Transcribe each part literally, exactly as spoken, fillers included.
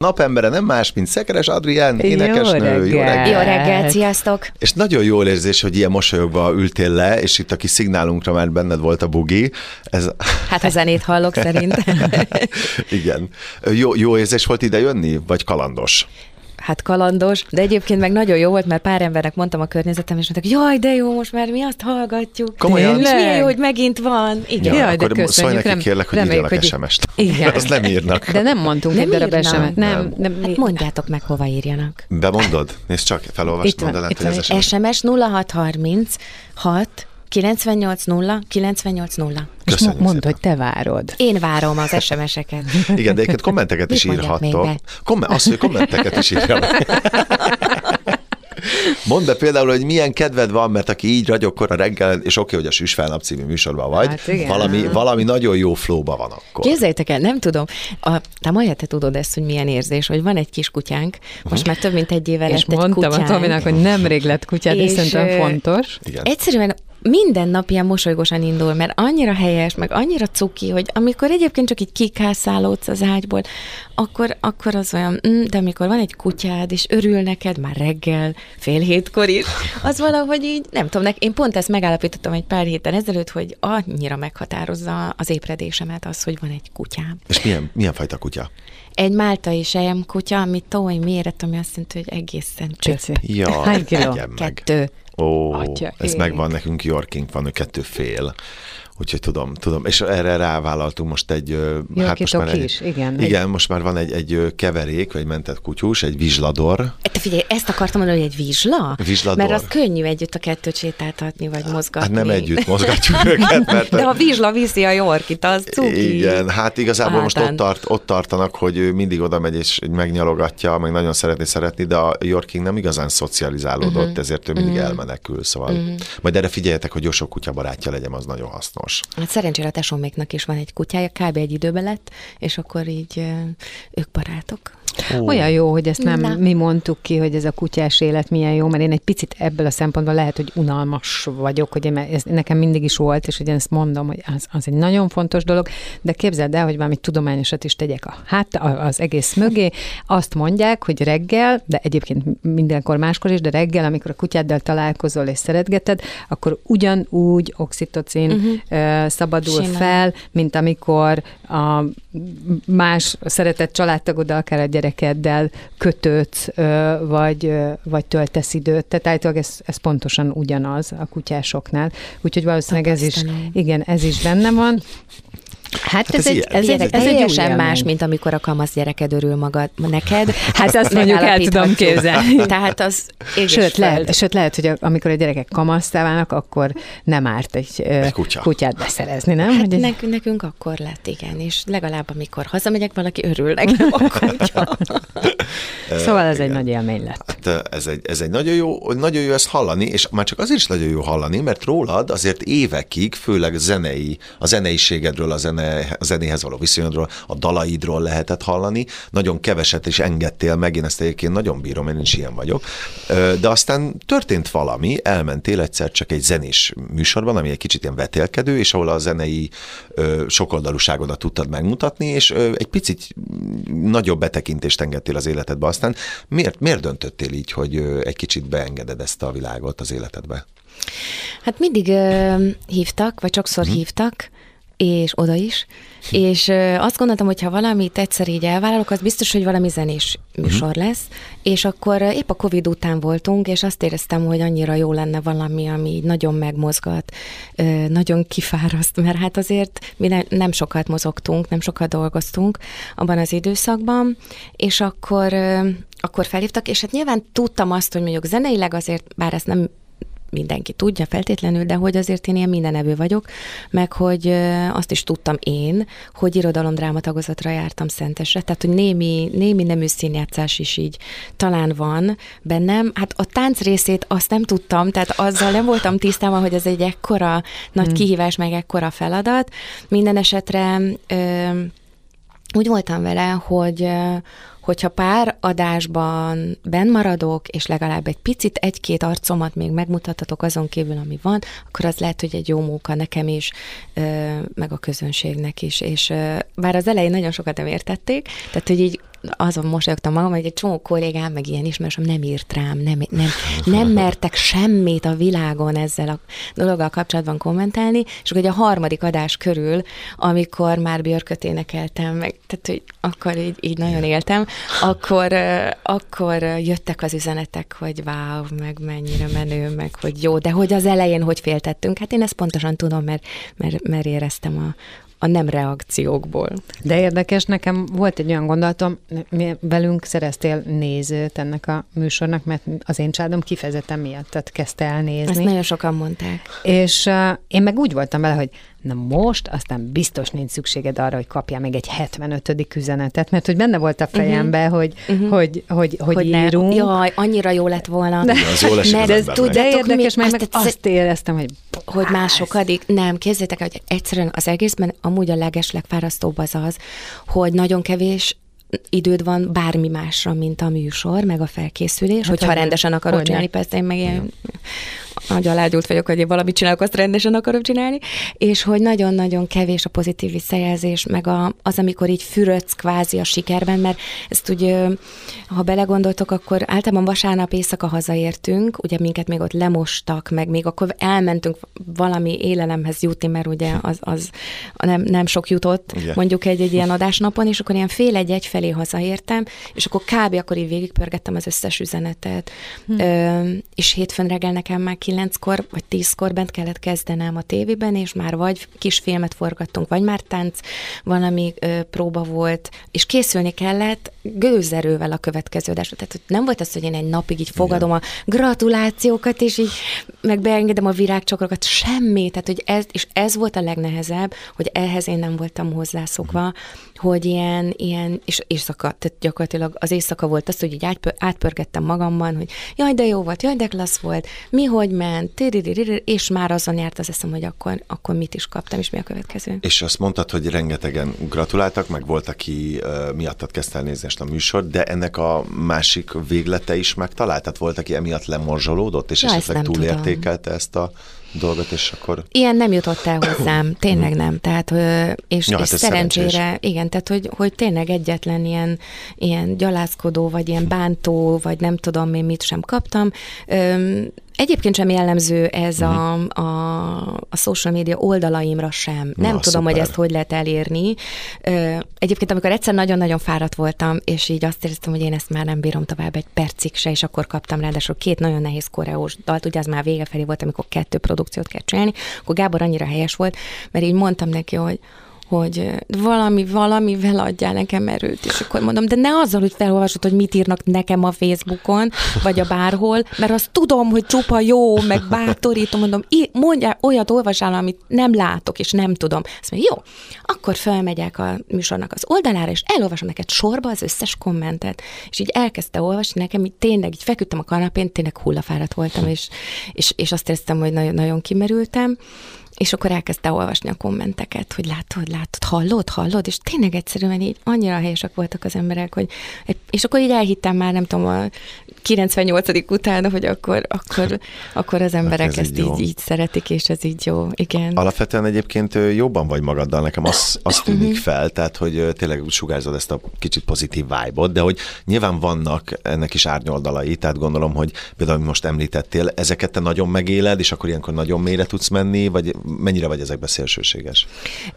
napembere nem más, mint Szekeres Adrián, énekesnő. Jó reggel. Jó reggel, sziasztok! És nagyon jól érzés, hogy ilyen mosolyogva ültél le, és itt a kis szignálunkra már benned volt a bugi. Ez... Hát a zenét hallok szerintem. Igen. Jó, jó érzés volt ide jönni, vagy kalandos? Hát kalandos, de egyébként meg nagyon jó volt, mert pár embernek mondtam a környezetem, és mondták, jaj, de jó, most már mi azt hallgatjuk. Komolyan? És milyen jó, hogy megint van. Igen. Ja, Jaj, de akkor szólj neki, rem- kérlek, hogy reméljük, írjanak hogy- es em es-t. Igen. Azt nem írnak. De nem mondtunk Nem egy darab írnak? es em es. Nem, Nem. nem. Hát mondjátok meg, hova írjanak. Bemondod? Nézd csak, felolvasd, Itt van, mondd el, itt hogy az van. es em es. es em es nulla hat harminc hat kilencvennyolc nulla kilencvennyolc nulla. És Köszönjük mondd, szépen. hogy te várod. Én várom az es em es-eket. Igen, de egyébként kommenteket is Mit mondjak még írhattok. be? Komment, azt, hogy kommenteket is írja meg. Mondd be például, hogy milyen kedved van, mert aki így ragyogkor a reggel, és oké, hogy a Süsfelnap című műsorban vagy, Hát igen. valami, valami nagyon jó flowba van akkor. Képzeljétek el, nem tudom, a, te Maja, te tudod ezt, hogy milyen érzés, hogy van egy kis kutyánk, most már több mint egy éve És lett egy mondtam kutyánk. a Tominak, hogy nemrég lett kutyád, és És, szerintem ö, fontos. Igen. Egyszerűen minden nap ilyen mosolygosan indul, mert annyira helyes, meg annyira cuki, hogy amikor egyébként csak így kikászálódsz az ágyból, akkor, akkor az olyan, mm, de amikor van egy kutyád, és örül neked már reggel, fél hétkor is, az valahogy így, nem tudom, nek- én pont ezt megállapítottam egy pár héttel ezelőtt, hogy annyira meghatározza az ébredésemet az, hogy van egy kutyám. És milyen, milyen fajta kutya? Egy máltai sejem kutya, ami toly méret, ami azt jelenti, hogy egészen csöp. Csöci. Ja, Hány kiló? egyen meg. Kettő. Ó, Atya ez ég. megvan nekünk, Yorkink van, ő kettő fél. Úgyhogy tudom, tudom. És erre rávállaltunk most egy... ö, Yorkitok egy, is, igen. Igen, most már van egy, egy ö, keverék, vagy mentett kutyus, egy vizslador. Te figyelj, ezt akartam mondani, hogy egy vizsla? Vizslador. Mert az könnyű együtt a kettőt sétáltatni, vagy mozgatni. Hát nem együtt mozgatjuk őket, mert... De ha vizsla viszi a Yorkit, az cuki. Igen, hát igazából most Hátán. ott, tart, ott tartanak, hogy ő mindig oda megy és megnyalogatja, meg nagyon szeretné szeretni, de a Yorking nem igazán szocializálódott, uh-huh. ezért ő mindig uh-huh. elmenekül, szóval uh-huh. majd erre figyeljetek, hogy jó sok kutya barátja legyen, az nagyon hasznos. Hát szerencsére a tesóméknak is van egy kutyája, kb. Egy időben lett, és akkor így ö, ők barátok. Ó. Olyan jó, hogy ezt nem Na. mi mondtuk ki, hogy ez a kutyás élet milyen jó, mert én egy picit ebből a szempontból lehet, hogy unalmas vagyok, hogy én, ez nekem mindig is volt, és hogy én ezt mondom, hogy az, az egy nagyon fontos dolog, de képzeld el, hogy valami tudományosat is tegyek a, hát az egész mögé. Azt mondják, hogy reggel, de egyébként mindenkor máskor is, de reggel, amikor a kutyáddal találkozol és szeretgeted, akkor ugyanúgy oxitocin uh-huh. szabadul Simán. fel, mint amikor a más szeretett családtagoddal, akár a gyerekeddel kötődsz, vagy, vagy töltesz időt. Tehát állítólag ez, ez pontosan ugyanaz a kutyásoknál. Úgyhogy valószínűleg ez is, igen, ez is benne van. Hát, Hát ez, ez egy, ilyen. ez, egy, Ez, ez egy új teljesen élmény. más, mint amikor a kamasz gyereked örül magad neked. Hát azt mondjuk el tudom képzelni. Tehát az ég és Sőt föld. lehet, sőt, lehet, hogy a, amikor a gyerekek kamasztá válnak, akkor nem árt egy, Egy kutya. kutyát beszerezni, nem? Hát Hogy egy, nekünk, nekünk akkor lett, igen, és legalább amikor hazamegyek, valaki örül nekem a kutya. szóval ez igen. egy nagy élmény lett. Hát ez egy, ez egy nagyon jó, nagyon jó ezt hallani, és már csak azért is nagyon jó hallani, mert rólad azért évekig, főleg zenei, a zeneiségedről, a, zene, a zenéhez való viszonyodról, a dalaidról lehetett hallani. Nagyon keveset is engedtél meg, én ezt egyébként nagyon bírom, én is ilyen vagyok. De aztán történt valami, elmentél egyszer csak egy zenés műsorban, ami egy kicsit ilyen vetélkedő, és ahol a zenei sokoldalúságodat tudtad megmutatni, és egy picit nagyobb betekintést engedtél az életedbe. Aztán miért, miért döntöttél így, hogy egy kicsit beengeded ezt a világot az életedbe? Hát mindig ö, hívtak, vagy sokszor hmm. hívtak, és oda is, és ö, azt gondoltam, hogy ha valamit egyszer így elvállalok, az biztos, hogy valami zenés műsor lesz, és akkor ö, épp a Covid után voltunk, és azt éreztem, hogy annyira jó lenne valami, ami így nagyon megmozgat, ö, nagyon kifáraszt, mert hát azért mi ne, nem sokat mozogtunk, nem sokat dolgoztunk abban az időszakban, és akkor, ö, akkor felhívtak, és hát nyilván tudtam azt, hogy mondjuk zeneileg azért, bár ezt nem mindenki tudja feltétlenül, de hogy azért én ilyen mindenevő vagyok, meg hogy azt is tudtam én, hogy irodalom-dráma tagozatra jártam Szentesre, tehát hogy némi, némi nemű színjátszás is így talán van bennem. Hát a tánc részét azt nem tudtam, tehát azzal nem voltam tisztában, hogy ez egy ekkora nagy hmm. kihívás, meg ekkora feladat. Minden esetre ö, úgy voltam vele, hogy hogyha pár adásban benn maradok, és legalább egy picit egy-két arcomat még megmutathatok azon kívül, ami van, akkor az lehet, hogy egy jó móka nekem is, meg a közönségnek is. És bár az elején nagyon sokat nem értették, tehát hogy így azon mosolyogtam magam, hogy egy csomó kollégám, meg ilyen ismerősöm nem írt rám, nem, nem, nem mertek semmit a világon ezzel a dologgal kapcsolatban kommentálni, és akkor a harmadik adás körül, amikor már Björköt énekeltem, meg, tehát hogy akkor így, így nagyon éltem, akkor, akkor jöttek az üzenetek, hogy wow, meg mennyire menő, meg hogy jó, de hogy az elején hogy féltettünk. Hát én ezt pontosan tudom, mert, mert, mert éreztem a, a nem reakciókból. De érdekes, nekem volt egy olyan gondolatom, mi velünk szereztél nézőt ennek a műsornak, mert az én családom kifejezetten miattat kezdte el nézni. Ezt nagyon sokan mondták. És uh, én meg úgy voltam vele, hogy na most aztán biztos nincs szükséged arra, hogy kapjál még egy hetvenötödik üzenetet, mert hogy benne volt a fejembe, uh-huh. hogy, uh-huh. hogy, hogy, hogy, hogy írunk. Ne. Jaj, annyira jó lett volna. De, az jó mert ez tudja, érdekes, mert meg azt, azt éreztem, hogy hogy másokadik. Nem, képzeljétek el, hogy egyszerűen az egészben amúgy a legeslegfárasztóbb az az, hogy nagyon kevés időd van bármi másra, mint a műsor, meg a felkészülés, hát hogyha rendesen akarod hogy csinálni, persze én meg ilyen nagy alágyult vagyok, hogy én valamit csinálok, azt rendesen akarom csinálni, és hogy nagyon-nagyon kevés a pozitív visszajelzés, meg a, az, amikor így fürödsz kvázi a sikerben, mert ezt úgy, ha belegondoltok, akkor általában vasárnap éjszaka hazaértünk, ugye minket még ott lemostak, meg még akkor elmentünk valami élelemhez jutni, mert ugye az, az nem, nem sok jutott, yeah. mondjuk egy, egy ilyen adásnapon, és akkor ilyen fél egy-egy felé hazaértem, és akkor kb. Akkor így végigpörgettem az összes üzenetet, hm. Ö, és hétfőn reggel nekem már kilenckor vagy tízkor bent kellett kezdenem a tévében, és már vagy kisfilmet forgattunk, vagy már tánc, valami ö, próba volt, és készülni kellett gőzerővel a következő adásra. Tehát nem volt az, hogy én egy napig így fogadom igen. a gratulációkat, és így meg beengedem a virágcsokrokat, semmi. Tehát, hogy ez, és ez volt a legnehezebb, hogy ehhez én nem voltam hozzászokva, uh-huh. hogy ilyen, ilyen és éjszaka, tehát gyakorlatilag az éjszaka volt az, hogy így átpör, átpörgettem magamban, hogy jaj, de jó volt, jaj, de klassz volt, mi hogy ment, és már azon járt az eszem, hogy akkor, akkor mit is kaptam, és mi a következő. És azt mondtad, hogy rengetegen gratuláltak, meg volt, aki uh, miattad kezdte el nézni a műsort, de ennek a másik véglete is megtalált? Tehát volt, aki emiatt lemorzsolódott, és ja, esetleg túlértékelte ezt a dolgot, és akkor... Ilyen nem jutott el hozzám, tényleg nem. Tehát, és, ja, és hát szerencsére, szerencsés. Igen, tehát, hogy, hogy tényleg egyetlen ilyen, ilyen gyalázkodó, vagy ilyen bántó, vagy nem tudom én mit sem kaptam. Egyébként sem jellemző ez uh-huh. a, a, a social media oldalaimra sem. Nem Na, tudom, szuper. Hogy ezt hogy lehet elérni. Egyébként, amikor egyszer nagyon-nagyon fáradt voltam, és így azt éreztem, hogy én ezt már nem bírom tovább egy percig se, és akkor kaptam ráadásul két nagyon nehéz koreós dalt, ugye az már vége felé volt, amikor kettő produkciót kell csinálni, akkor Gábor annyira helyes volt, mert így mondtam neki, hogy hogy valami, valamivel adjál nekem erőt, és akkor mondom, de ne azzal, hogy felolvasod, hogy mit írnak nekem a Facebookon, vagy a bárhol, mert azt tudom, hogy csupa jó, meg bátorító, mondom, mondjál, olyat olvasál, amit nem látok, és nem tudom. Azt mondja, jó, akkor felmegyek a műsornak az oldalára, és elolvasom neked sorba az összes kommentet, és így elkezdte olvasni nekem, így tényleg, így feküdtem a kanapén, tényleg hullafáradt voltam, és, és, és azt éreztem, hogy nagyon, nagyon kimerültem, és akkor elkezdte olvasni a kommenteket, hogy látod, látod, hallod, hallod, és tényleg egyszerűen így annyira helyesek voltak az emberek, hogy, és akkor így elhittem már, nem tudom, a kilencvennyolcadik után, hogy akkor, akkor, akkor az emberek hát ez ezt így, így, így szeretik, és ez így jó, igen. Alapvetően egyébként jobban vagy magaddal, nekem az, az tűnik fel, tehát hogy tényleg úgy sugárzod ezt a kicsit pozitív vibe-ot, de hogy nyilván vannak ennek is árnyoldalai, tehát gondolom, hogy például most említettél, ezeket te nagyon megéled, és akkor ilyenkor nagyon mélyre tudsz menni, vagy mennyire vagy ezekben szélsőséges?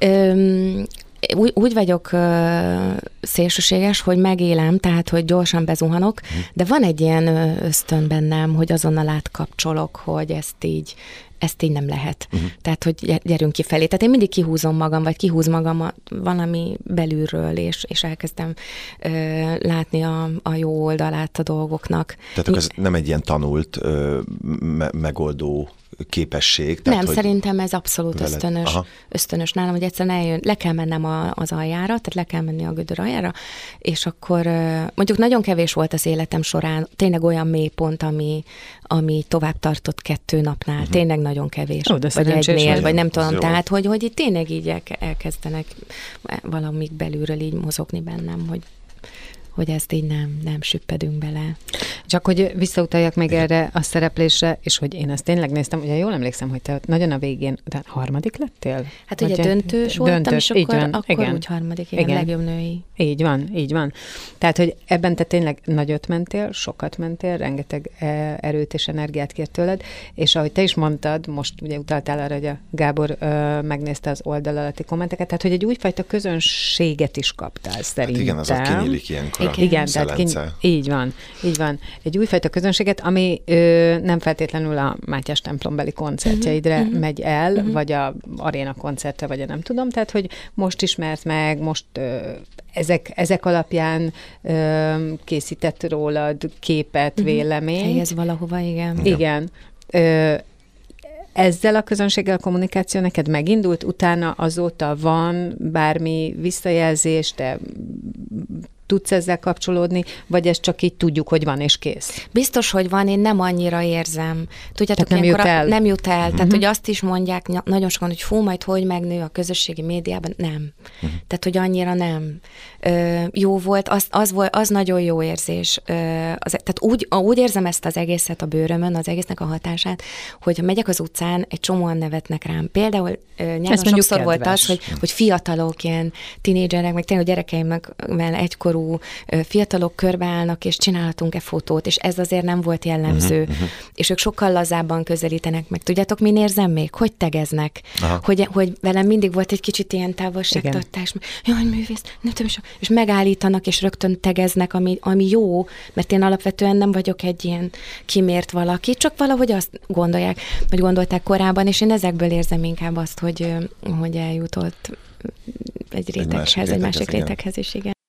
Öm, úgy, úgy vagyok ö, szélsőséges, hogy megélem, tehát, hogy gyorsan bezuhanok, hm. de van egy ilyen ösztön bennem, hogy azonnal átkapcsolok, hogy ezt így, ezt így nem lehet. Uh-huh. Tehát, hogy gyerünk kifelé. Tehát én mindig kihúzom magam, vagy kihúz magam a, valami belülről, és, és elkezdem ö, látni a, a jó oldalát a dolgoknak. Tehát Mi... ez nem egy ilyen tanult ö, me- megoldó képesség. Tehát, nem, szerintem ez abszolút veled. ösztönös, ösztönös nálam, hogy egyszerűen eljön, le kell mennem a, az aljára, tehát le kell menni a gödör aljára, és akkor mondjuk nagyon kevés volt az életem során, tényleg olyan mélypont, ami, ami tovább tartott kettő napnál, uh-huh. tényleg nagyon kevés. Ó, vagy egynél, vagy nem tudom, tehát, hogy, hogy itt tényleg így elkezdenek valamik belülről így mozogni bennem, hogy hogy ezt így nem, nem süppedünk bele. Csak hogy visszautaljak még igen. erre a szereplésre, és hogy én ezt tényleg néztem, ugye jól emlékszem, hogy te nagyon a végén, de harmadik lettél? Hát ugye döntős voltam, döntős, és akkor, van, akkor igen. úgy harmadik, igen, igen. legjobb női. Így van, így van. Tehát, hogy ebben te tényleg nagyot mentél, sokat mentél, rengeteg erőt és energiát kért tőled, és ahogy te is mondtad, most ugye utaltál arra, hogy a Gábor ö, megnézte az oldal alatti kommenteket, tehát, hogy egy újfajta közönséget is kaptál szerintem. Hát igen, az a kinyílik ilyenkor a igen, tehát kiny- így van, így van. Egy újfajta közönséget, ami ö, nem feltétlenül a Mátyás templombeli koncertjeidre uh-huh. megy el, uh-huh. vagy a aréna koncertre, vagy a nem tudom, tehát, hogy most ismert meg, most ö, ezek, ezek alapján ö, készített rólad képet, uh-huh. véleményt. Helyez valahova, igen. Igen. Ö, ezzel a közönséggel a kommunikáció neked megindult, utána azóta van bármi visszajelzés, te tudsz ezzel kapcsolódni, vagy ezt csak így tudjuk, hogy van és kész? Biztos, hogy van, én nem annyira érzem. Tudjátok, nem jut el? Nem jut el. Uh-huh. Tehát, hogy azt is mondják nagyon sokan, hogy fú, majd hogy megnő a közösségi médiában. Nem. Uh-huh. Tehát, hogy annyira nem. Ö, jó volt, az, az, volt, az nagyon jó érzés. Ö, az, tehát úgy, úgy érzem ezt az egészet a bőrömön, az egésznek a hatását, hogy ha megyek az utcán, egy csomóan nevetnek rám. Például nyilván sokszor volt az, hogy, hogy fiatalok, ilyen tinédzserek, meg tényleg gyerekeimnek egykor fiatalok körbeállnak, és csinálhatunk-e fotót, és ez azért nem volt jellemző. Uh-huh, uh-huh. És ők sokkal lazábban közelítenek meg. Tudjátok, min érzem még? Hogy tegeznek? Hogy, hogy velem mindig volt egy kicsit ilyen távolságtartás. Jaj, művész, nem tudom, és megállítanak, és rögtön tegeznek, ami, ami jó, mert én alapvetően nem vagyok egy ilyen kimért valaki, csak valahogy azt gondolják, vagy gondolták korábban, és én ezekből érzem inkább azt, hogy, hogy eljutott egy réteghez, egy másik réteghez is, igen.